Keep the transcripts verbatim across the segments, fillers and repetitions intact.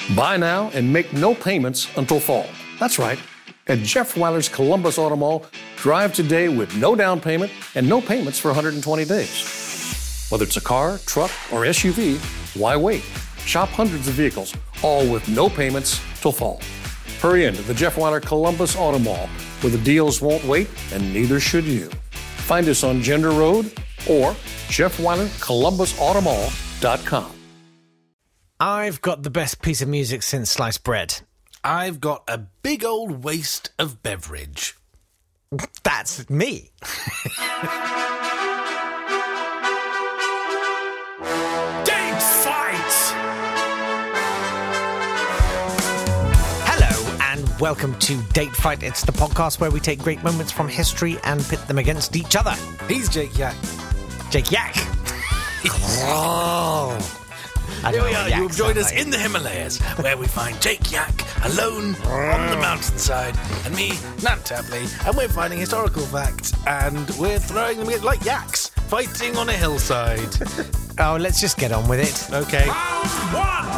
Buy now and make no payments until fall. That's right. At Jeff Weiler's Columbus Auto Mall, drive today with no down payment and no payments for one hundred twenty days. Whether it's a car, truck, or S U V, why wait? Shop hundreds of vehicles, all with no payments till fall. Hurry into the Jeff Weiler Columbus Auto Mall, where the deals won't wait, and neither should you. Find us on Gender Road or Jeff Weiler Columbus Auto Mall dot com. I've got the best piece of music since sliced bread. I've got a big old waste of beverage. That's me. Date fight! Hello and welcome to Date Fight. It's the podcast where we take great moments from history and pit them against each other. He's Jake Yak. Jake Yak. Oh. Here we are, you will join us in the Himalayas, where we find Jake Yak alone on the mountainside, and me, Nat Tabley, and we're finding historical facts, and we're throwing them in like yaks, fighting on a hillside. Oh, let's just get on with it. Okay. Round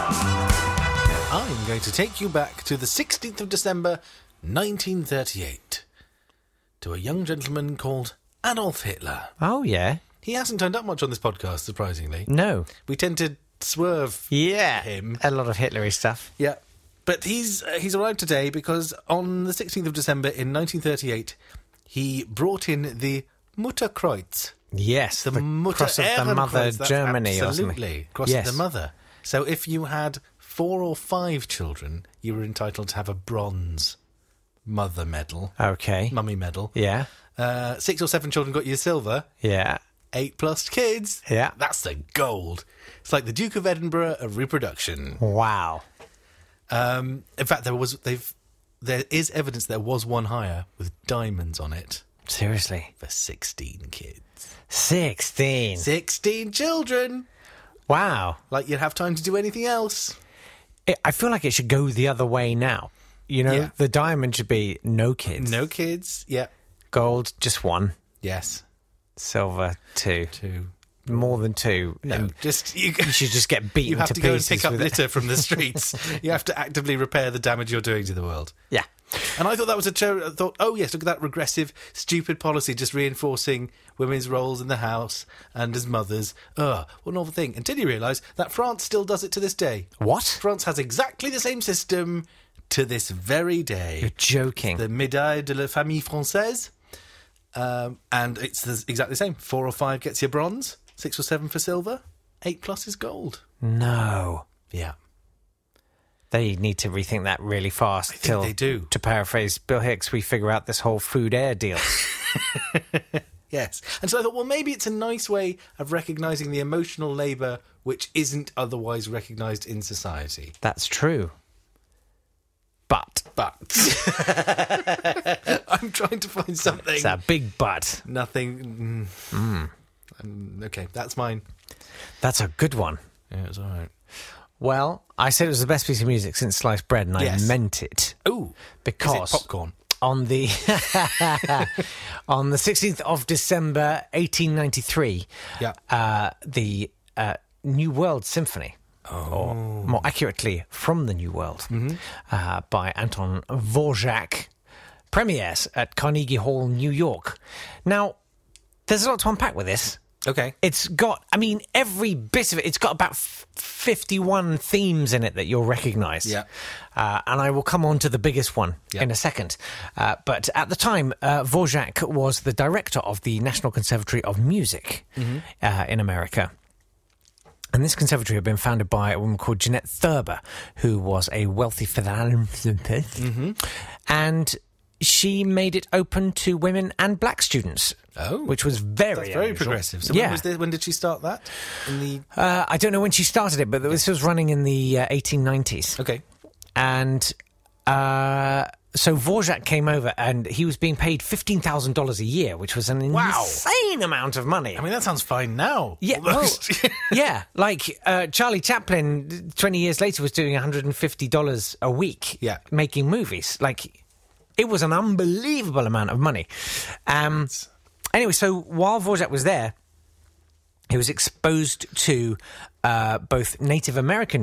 one! I'm going to take you back to the sixteenth of December, nineteen thirty-eight, to a young gentleman called Adolf Hitler. Oh, yeah? He hasn't turned up much on this podcast, surprisingly. No. We tend to swerve Yeah, him. a lot of Hitlery stuff. Yeah. But he's uh, he's arrived today because on the sixteenth of December in nineteen thirty-eight, he brought in the Mutterkreuz. Yes, The, the, Mutter cross of the Ehrenkreuz, mother that's Germany, wasn't it? absolutely. Cross Yes. of the mother. So if you had four or five children, you were entitled to have a bronze mother medal, Okay. mummy medal. Yeah, Uh, six or seven children got you silver. yeah, Eight plus kids. yeah. That's the gold. It's like the Duke of Edinburgh of reproduction. Wow. Um, in fact, there was they've there is evidence there was one higher with diamonds on it Seriously. for sixteen kids, sixteen. sixteen children. Wow. Like you'd have time to do anything else. It, I feel like it should go the other way now. You know, Yeah. the diamond should be no kids. No kids. Yeah. Gold, just one. Yes. Silver, two. Two. More than two. No. And just you. you should just get beaten You have to, to go and pieces pick up with it. litter from the streets. You have to actively repair the damage you're doing to the world. Yeah. And I thought that was a cho- I thought, oh yes, look at that regressive, stupid policy, just reinforcing women's roles in the house and as mothers. Ugh, what an awful thing. Until you realise that France still does it to this day. What? France has exactly the same system to this very day. You're joking. The Médaille de la Famille Française. Um, and it's the, exactly the same. Four or five gets you bronze, six or seven for silver, eight plus is gold. No. Yeah. They need to rethink that really fast. I think till, they do. To paraphrase Bill Hicks, we figure out this whole food air deal. Yes. And so I thought, well, maybe it's a nice way of recognising the emotional labour which isn't otherwise recognised in society. That's true. But. But I'm trying to find something. It's a big but. Nothing. Mm. Um, okay, that's mine. That's a good one. Yeah, it's all right. Well, I said it was the best piece of music since sliced bread, and Yes. I meant it. Ooh, Because is it popcorn? on the on the sixteenth of December, eighteen ninety-three, Yeah. uh, the uh, New World Symphony, or more accurately, From the New World, Mm-hmm. uh, by Anton Dvorak, premieres at Carnegie Hall, New York. Now, there's a lot to unpack with this. Okay. It's got, I mean, every bit of it, it's got about f- fifty-one themes in it that you'll recognise. Yeah. Uh, and I will come on to the biggest one Yeah. in a second. Uh, but at the time, uh, Dvorak was the director of the National Conservatory of Music Mm-hmm. uh, in America. And this conservatory had been founded by a woman called Jeanette Thurber, who was a wealthy philanthropist. Mm-hmm. And she made it open to women and black students. Oh. Which was very That's very unusual. progressive. So yeah. when, was this, when did she start that? In the Uh, I don't know when she started it, but this was running in the uh, eighteen nineties. Okay. And uh, so Dvorak came over and he was being paid fifteen thousand dollars a year, which was an Wow. insane amount of money. I mean, that sounds fine now. yeah, well, almost. yeah, like uh, Charlie Chaplin twenty years later was doing one hundred fifty dollars a week Yeah. making movies. Like, it was an unbelievable amount of money. Um, anyway, so while Dvorak was there, he was exposed to uh, both Native American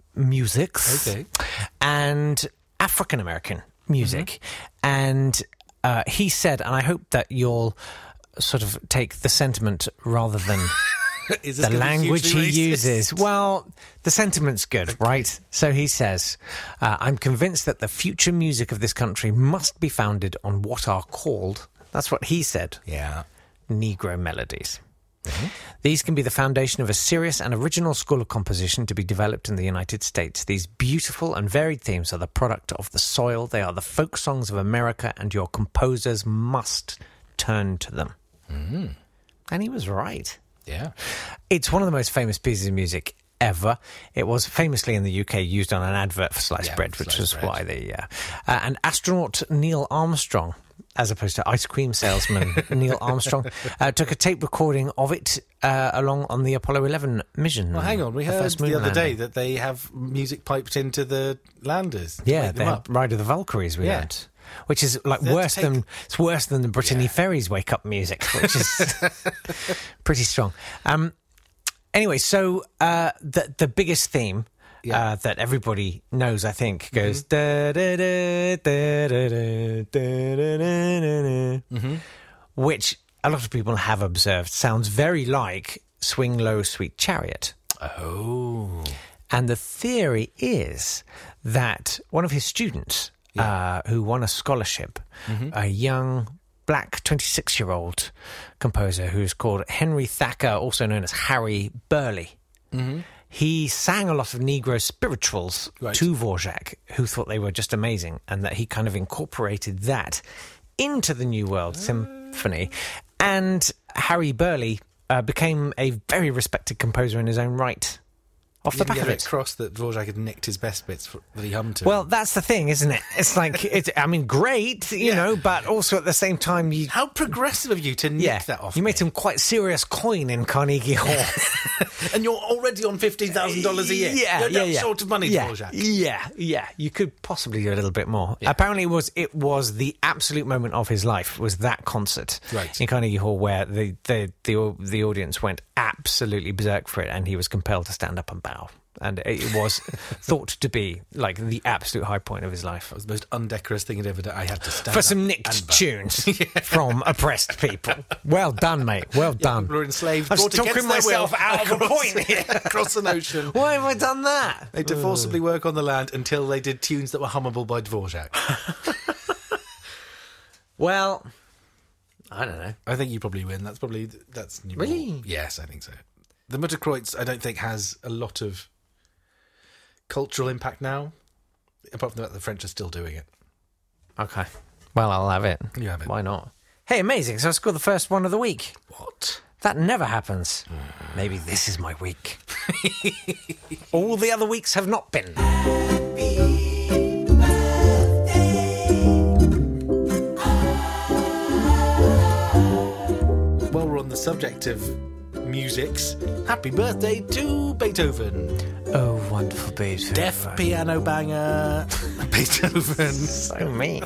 musics Okay. and African American music. Mm-hmm. And uh, he said, and I hope that you'll sort of take the sentiment rather than Is this the gonna be language he hugely racist? uses. Well, the sentiment's good, right? So he says, uh, I'm convinced that the future music of this country must be founded on what are called, that's what he said, Yeah. Negro melodies. Mm-hmm. These can be the foundation of a serious and original school of composition to be developed in the United States. These beautiful and varied themes are the product of the soil. They are the folk songs of America, and your composers must turn to them. Mm-hmm. And he was right. Yeah. It's one of the most famous pieces of music ever. It was famously in the U K used on an advert for sliced Yeah, bread, which sliced was bread. why the... Uh, uh, and astronaut Neil Armstrong, as opposed to ice cream salesman Neil Armstrong, uh, took a tape recording of it uh, along on the Apollo eleven mission. Well, hang on. We the heard first the moon other day landing. that they have music piped into the landers. to Yeah, wake them the up. Ride of the Valkyries we Yeah. learned. Which is like They're worse take- than it's worse than the Brittany Ferries wake up music, which is pretty strong. Um, anyway, so uh, the the biggest theme Yeah. uh, that everybody knows, I think, goes da da da da da da da da da da, which a lot of people have observed sounds very like "Swing Low, Sweet Chariot." Oh. And the theory is that one of his students, uh, who won a scholarship, a young black twenty-six-year-old composer who's called Henry Thacker, also known as Harry Burleigh, he sang a lot of Negro spirituals Right. to Dvorak, who thought they were just amazing, and that he kind of incorporated that into the New World Symphony. And Harry Burleigh uh, became a very respected composer in his own right. Off the You back get of a it. bit cross that Dvorak had nicked his best bits for, that he hummed to. Well, that's the thing, isn't it? It's like, it's, I mean, great, you Yeah. know, but also at the same time, you... how progressive of you to nick Yeah, that off. you me. made some quite serious coin in Carnegie Hall. And you're already on fifteen thousand dollars a year. Yeah, You're yeah, not yeah. short of money, yeah, Dvorak. yeah, yeah. You could possibly do a little bit more. Apparently, it was it was the absolute moment of his life. Was that concert Right. in Carnegie Hall where the the the, the audience went absolutely berserk for it, and he was compelled to stand up and bow. And it was thought to be like the absolute high point of his life. That was the most undecorous thing he'd ever done. I had to stand For up some and nicked bow. tunes from oppressed people. Well done, mate. Well done. People were enslaved, I was brought talking against their myself will out of a across- point here. across an ocean. Why have I done that? They had to forcibly work on the land until they did tunes that were hummable by Dvorak. Well, I don't know. I think you probably win. That's probably that's Really? Yes, I think so. The Mutterkreuz, I don't think has a lot of cultural impact now. Apart from the fact that the French are still doing it. Okay. Well, I'll have it. You have it. Why not? Hey, amazing. So I scored the first one of the week. What? That never happens. Maybe this is my week. All the other weeks have not been. While we're on the subject of musics, happy birthday to Beethoven. Oh, wonderful Beethoven. Deaf piano banger, Beethoven. So mean.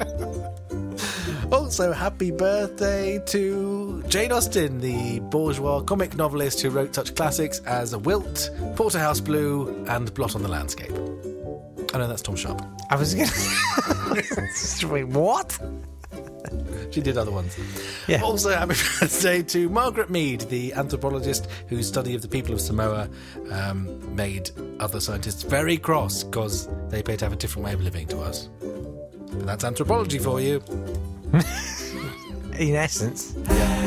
Also, happy birthday to Jane Austen, the bourgeois comic novelist who wrote such classics as Wilt, Porterhouse Blue, and Blot on the Landscape. Oh no, that's Tom Sharp. I was going to... Wait, what? She did other ones. Yeah. Also, happy birthday to Margaret Mead, the anthropologist whose study of the people of Samoa um, made other scientists very cross because they appear to have a different way of living to us. But that's anthropology for you. In essence.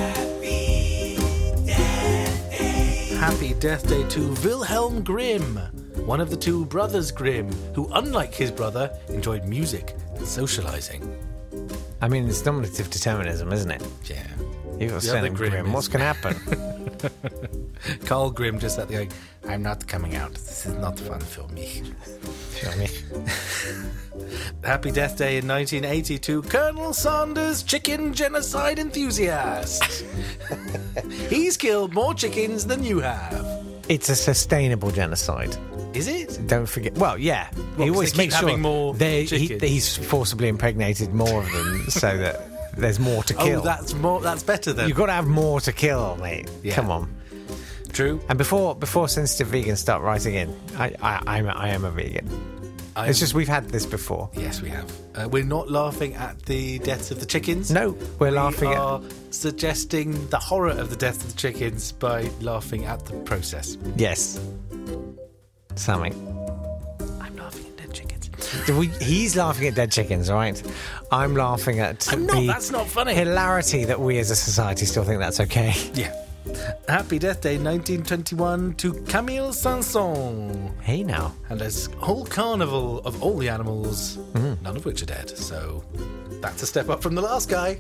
Happy Death Day to Wilhelm Grimm, one of the two brothers Grimm, who, unlike his brother, enjoyed music and socialising. I mean, it's nominative determinism, isn't it? Yeah. You've got The Sven other and Grimm Grimm. is- What's going to happen? Carl Grimm just sat there going, I'm not coming out. This is not fun for me. Show me. Happy Death Day in nineteen eighty to Colonel Sanders, chicken genocide enthusiast. He's killed more chickens than you have. It's a sustainable genocide. Is it? Don't forget. Well, yeah. Well, he 'cause always they keep makes sure having more they- he, chickens. he's forcibly impregnated more of them so that there's more to kill. Oh, that's more. That's better then. You've got to have more to kill, mate. Yeah. Come on. True. And before before sensitive vegans start writing in, I, I, I'm a, I am a vegan. I'm, It's just we've had this before. Yes, we have. Uh, we're not laughing at the deaths of the chickens. No, we're we laughing at... are suggesting the horror of the death of the chickens by laughing at the process. Yes. Sammy. I'm laughing at dead chickens. We, he's laughing at dead chickens, right? I'm laughing at I'm not. the That's not funny. hilarity that we as a society still think that's okay. Yeah. Happy Death Day nineteen twenty-one to Camille Saint-Saëns. Hey now. And there's a whole carnival of all the animals, Mm. none of which are dead. So that's a step up from the last guy.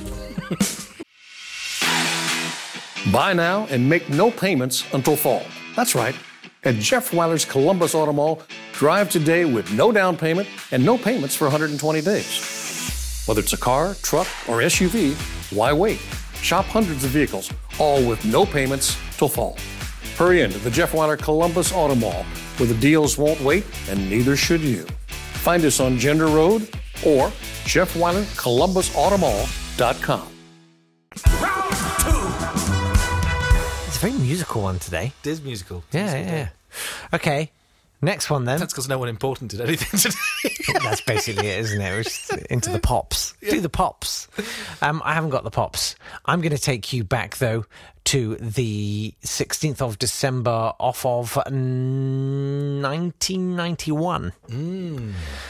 Buy now and make no payments until fall. That's right. At Jeff Weiler's Columbus Auto Mall, drive today with no down payment and no payments for one hundred twenty days. Whether it's a car, truck, or S U V, why wait? Shop hundreds of vehicles, all with no payments till fall. Hurry into the Jeff Weiler Columbus Auto Mall, where the deals won't wait, and neither should you. Find us on Gender Road or Jeff Weiler Columbus Auto Mall dot com. Round two. It's a very musical one today. It is musical. It's Yeah, musical yeah, day. yeah. Okay, next one then. That's because no one important did anything today. That's basically it, isn't it? We're just into the pops. Do the pops. Um, I haven't got the pops. I'm going to take you back, though, to the sixteenth of December off of nineteen ninety-one. Mm.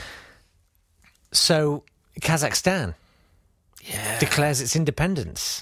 So, Kazakhstan Yeah. declares its independence.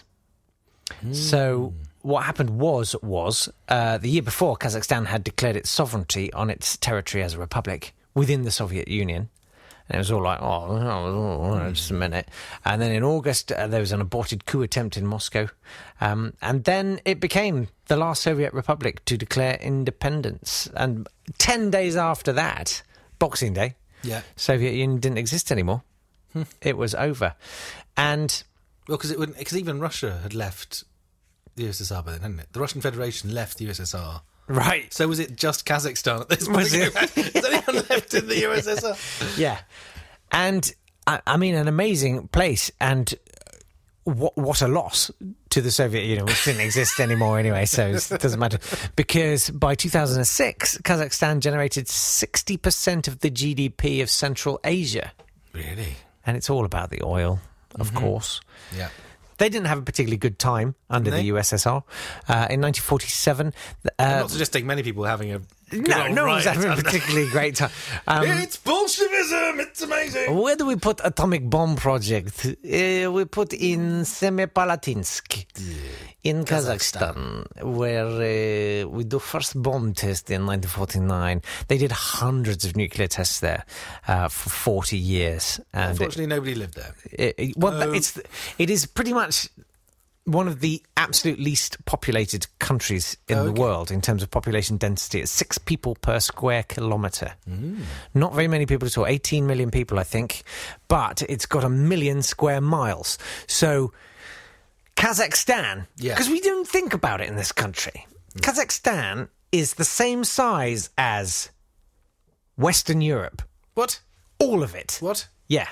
So, what happened was, was uh, the year before, Kazakhstan had declared its sovereignty on its territory as a republic within the Soviet Union. And it was all like, oh, oh, oh, just a minute. And then in August, uh, there was an aborted coup attempt in Moscow. Um, and then it became the last Soviet republic to declare independence. And ten days after that, Boxing Day, Yeah. Soviet Union didn't exist anymore. It was over. And Well, because because even Russia had left the U S S R by then, hadn't it? The Russian Federation left the U S S R. right. So was it just Kazakhstan at this point? Was it? Is anyone left in the U S S R? Yeah. And, I, I mean, an amazing place. And what, what a loss to the Soviet Union, which didn't exist anymore anyway, so it doesn't matter. Because by two thousand six, Kazakhstan generated sixty percent of the G D P of Central Asia. Really? And it's all about the oil, of mm-hmm. course. Yeah. They didn't have a particularly good time under Didn't the they? U S S R. Uh, in nineteen forty-seven... Uh, I'm not suggesting many people having a good no, old no one's riot having a under- particularly great time. Um, It's Bolshevism! It's amazing! Where do we put atomic bomb project? Uh, we put in Semipalatinsk in Kazakhstan, where uh, we do first bomb test in nineteen forty-nine. They did hundreds of nuclear tests there uh, for forty years. And Unfortunately, nobody lived there. it, it, well, Oh. it's it is pretty much one of the absolute least populated countries in Okay. the world in terms of population density. It's six people per square kilometre. Mm. Not very many people at all. eighteen million people, I think. But it's got a million square miles. So Kazakhstan, Yeah. because we don't think about it in this country, Kazakhstan is the same size as Western Europe. What? All of it. What? Yeah.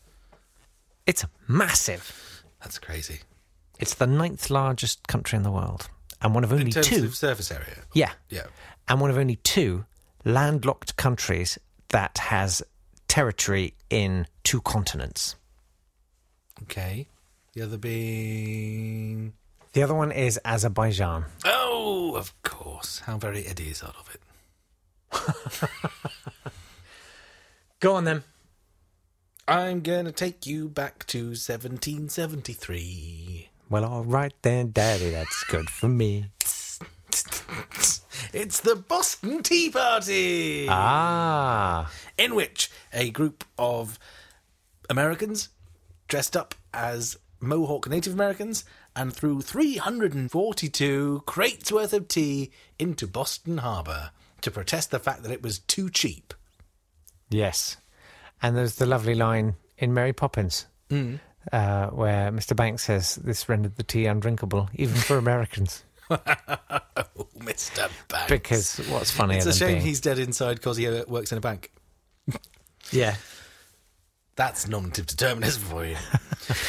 It's massive. That's crazy. It's the ninth largest country in the world. And one of only In terms two... of surface area. Yeah. Yeah. And one of only two landlocked countries that has territory in two continents. Okay. The other being... The other one is Azerbaijan. Oh, of course. How very Eddie is out of it. Go on then. I'm going to take you back to seventeen seventy-three. Well, all right then, Daddy. That's good for me. It's the Boston Tea Party! Ah. In which a group of Americans dressed up as Mohawk Native Americans and threw three hundred forty-two crates worth of tea into Boston Harbour to protest the fact that it was too cheap. Yes. And there's the lovely line in Mary Poppins Mm. uh, where Mister Banks says, this rendered the tea undrinkable, even for Americans. Oh, Mister Banks. Because what's funnier It's a than shame being... he's dead inside because he uh, works in a bank. Yeah. That's nominative determinism for you.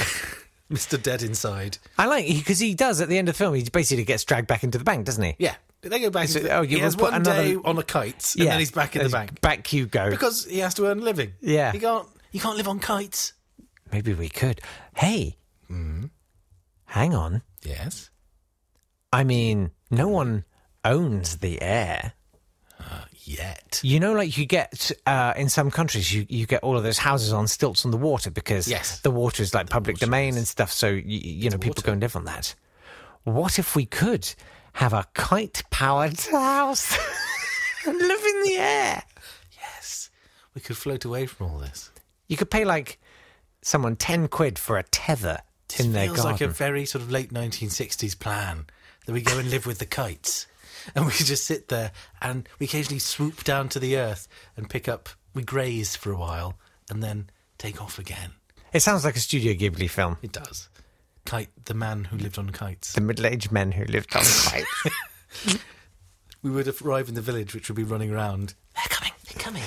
Mister Dead Inside. I like, because he does at the end of the film, he basically gets dragged back into the bank, doesn't he? Yeah. They go back. So, into, oh, you he has will put one another- day on a kite, and Yeah. then he's back in And the bank. Back you go. Because he has to earn a living. Yeah. You can't, you can't live on kites. Maybe we could. Hey, Mm-hmm. hang on. Yes. I mean, no one owns the air. Yet. You know, like you get uh, in some countries, you, you get all of those houses on stilts on the water because Yes. the water is like public water domain is- and stuff. So, you, you know, people water. go and live on that. What if we could have a kite-powered house and live in the air? Yes. We could float away from all this. You could pay like someone ten quid for a tether This in their feels garden. like a very sort of late nineteen sixties plan that we go and live with the kites. And we just sit there and we occasionally swoop down to the earth and pick up, we graze for a while and then take off again. It sounds like a Studio Ghibli film. It does. Kite, the man who lived on kites. The middle-aged men who lived on kites. We would arrive in the village, which would be running around. They're coming, they're coming.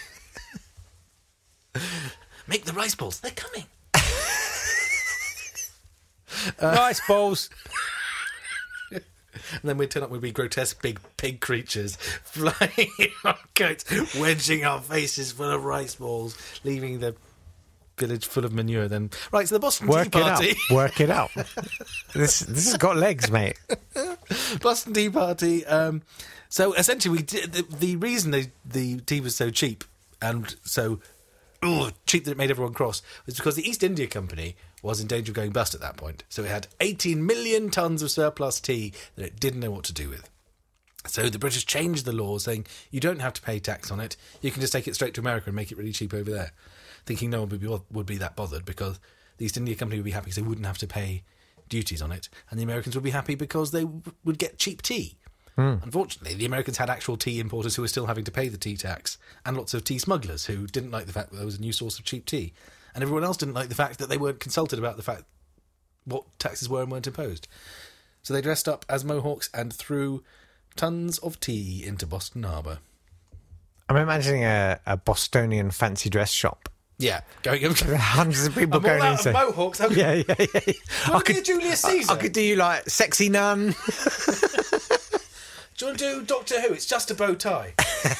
Make the rice balls, they're coming. Rice balls. And then we'd turn up, we'd be grotesque big pig creatures flying on kites, wedging our faces full of rice balls, leaving the village full of manure. Then, right, so the Boston Work Tea it Party. out. Work it out. This this has got legs, mate. Boston Tea Party. Um, so essentially, we did, the, the reason they, the tea was so cheap and so ugh, cheap that it made everyone cross was because the East India Company was in danger of going bust at that point. So it had eighteen million tons of surplus tea that it didn't know what to do with. So the British changed the law saying you don't have to pay tax on it. You can just take it straight to America and make it really cheap over there. Thinking no one would be, would be that bothered because the East India Company would be happy because they wouldn't have to pay duties on it. And the Americans would be happy because they w- would get cheap tea. Mm. Unfortunately, the Americans had actual tea importers who were still having to pay the tea tax and lots of tea smugglers who didn't like the fact that there was a new source of cheap tea. And everyone else didn't like the fact that they weren't consulted about the fact what taxes were and weren't imposed. So they dressed up as Mohawks and threw tons of tea into Boston Harbour. I'm imagining a, a Bostonian fancy dress shop. Yeah, going hundreds of people I'm going all in. out of Mohawks. How Yeah, yeah, yeah. I could do Julius Caesar. I, I could do you like sexy nun. Do you want to do Doctor Who? It's just a bow tie.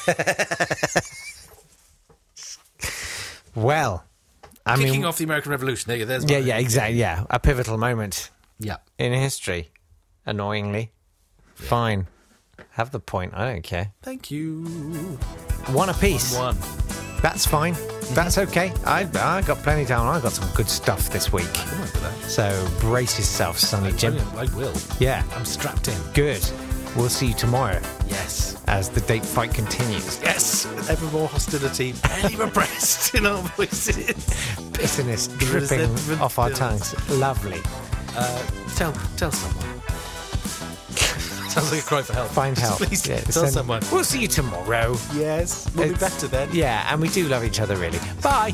Well, I Kicking mean, off the American Revolution. There you go. There's yeah, my- yeah, exactly. Yeah, a pivotal moment yeah. in history. Annoyingly, fine. Have the point. I don't care. Thank you. One apiece. One. That's fine. That's okay. I I got plenty down. I got some good stuff this week. Oh, look at that. So brace yourself, Sonny Jim. Brilliant. I will. Yeah, I'm strapped in. good. We'll see you tomorrow Yes. as the date fight continues. Yes. With ever more hostility, barely repressed in our voices. Bitterness dripping resentment off our builds. tongues. Lovely. Uh, tell, tell someone. Sounds like a cry for help. Find help. Please Yeah, tell send- someone. We'll see you tomorrow. Yes. We'll be It's- better then. Yeah, and we do love each other, really. Bye.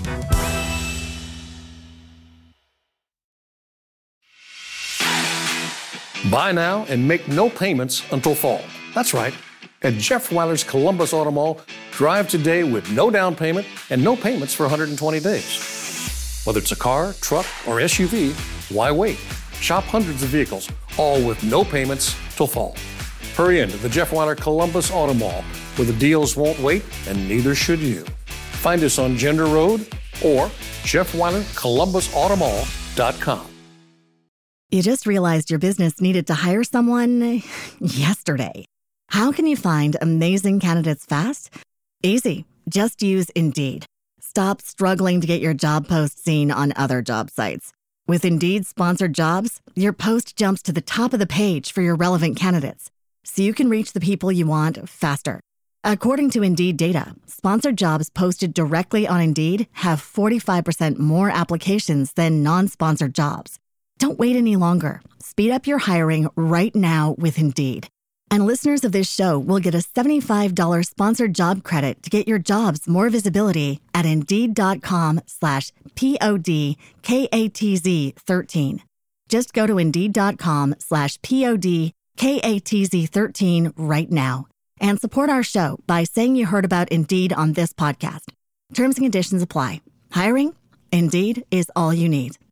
Buy now and make no payments until fall. That's right. At Jeff Weiler's Columbus Auto Mall, drive today with no down payment and no payments for one hundred twenty days. Whether it's a car, truck, or S U V, why wait? Shop hundreds of vehicles, all with no payments till fall. Hurry into the Jeff Weiler Columbus Auto Mall, where the deals won't wait and neither should you. Find us on Gender Road or Jeff Weiler Columbus Auto Mall dot com. You just realized your business needed to hire someone yesterday. How can you find amazing candidates fast? Easy. Just use Indeed. Stop struggling to get your job post seen on other job sites. With Indeed sponsored jobs, your post jumps to the top of the page for your relevant candidates, so you can reach the people you want faster. According to Indeed data, sponsored jobs posted directly on Indeed have forty-five percent more applications than non-sponsored jobs. Don't wait any longer. Speed up your hiring right now with Indeed. And listeners of this show will get a seventy-five dollars sponsored job credit to get your jobs more visibility at Indeed.com slash P-O-D-K-A-T-Z 13. Just go to Indeed.com slash P-O-D-K-A-T-Z 13 right now and support our show by saying you heard about Indeed on this podcast. Terms and conditions apply. Hiring? Indeed is all you need.